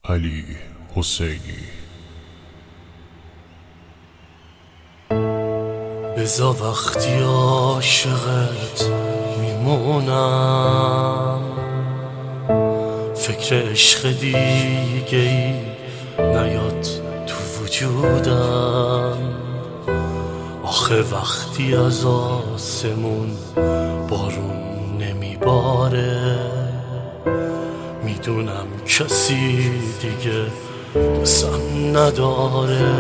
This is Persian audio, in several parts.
علی حسینی. بذار وقتی عاشقت میمونم فکر عشق دیگه ای نیاد تو وجودم. آخه وقتی از آسمون بارون نمیباره میدونم کسی دیگه دوستم نداره.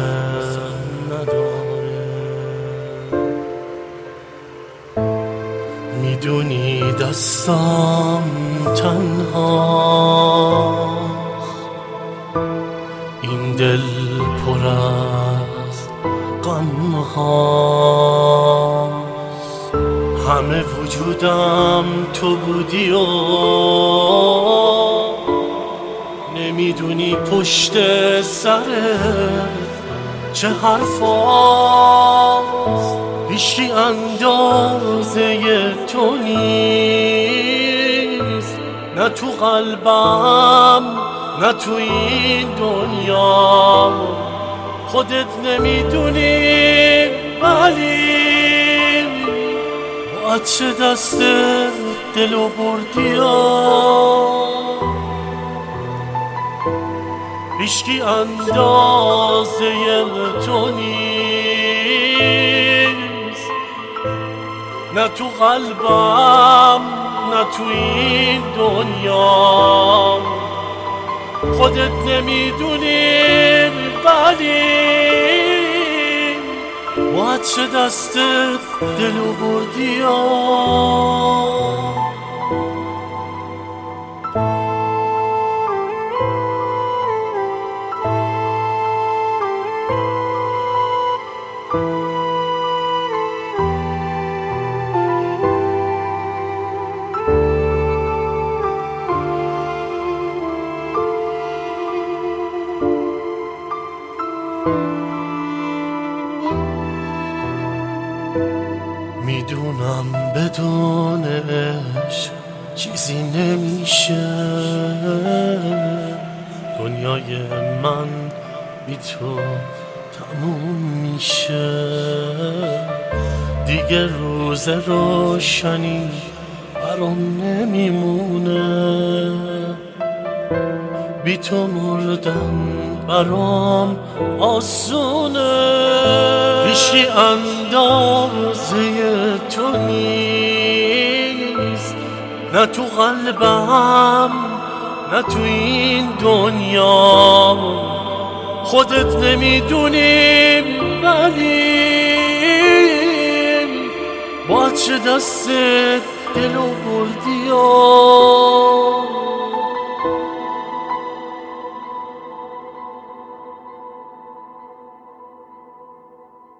میدونی دستم تنها این دل پر از غم‌ها، همه وجودم تو بودی و نمیدونی پشت سرت چه حرفاست. هیچی اندازه تو نیست، نه تو قلبم نه تو این دنیا. خودت نمیدونی ولی با چه دست دلو بردی. هیچکی اندازه تو نیست، نه تو قلبم نه تو این دنیا. خودت نمیدونی ولی با چه دست دلو بردی. میدونم بدون عشق چیزی نمیشه، دنیای من بی تو تموم میشه. دیگه روز روشنی برام نمیمونه، بی تو مردن برام آسونه. هیچی اندازه تو نیست، نه تو قلبم نه تو این دنیا. خودت نمیدونی ولی با چه دست دلو بردی.